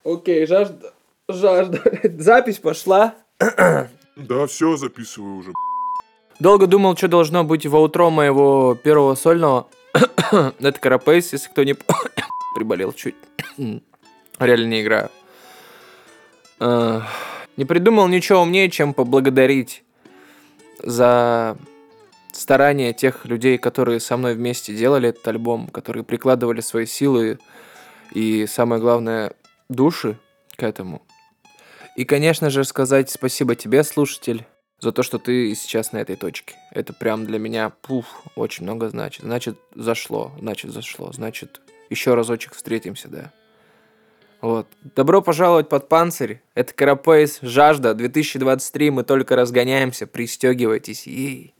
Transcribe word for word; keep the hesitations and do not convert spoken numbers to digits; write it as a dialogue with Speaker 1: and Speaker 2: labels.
Speaker 1: Окей, жажда... Жажда. Запись пошла.
Speaker 2: Да, все, записываю уже.
Speaker 1: Долго думал, что должно быть в аутро моего первого сольного. Это Карапейс, если кто не... Приболел чуть. Реально не играю. Не придумал ничего умнее, чем поблагодарить за старания тех людей, которые со мной вместе делали этот альбом, которые прикладывали свои силы и, самое главное, души к этому. И, конечно же, сказать спасибо тебе, слушатель, за то, что ты сейчас на этой точке. Это прям для меня, пуф, очень много значит. Значит, зашло, значит, зашло, значит, еще разочек встретимся, да. Вот. Добро пожаловать под панцирь. Это Карапейс, Жажда, две тысячи двадцать три, мы только разгоняемся, пристегивайтесь. Ей.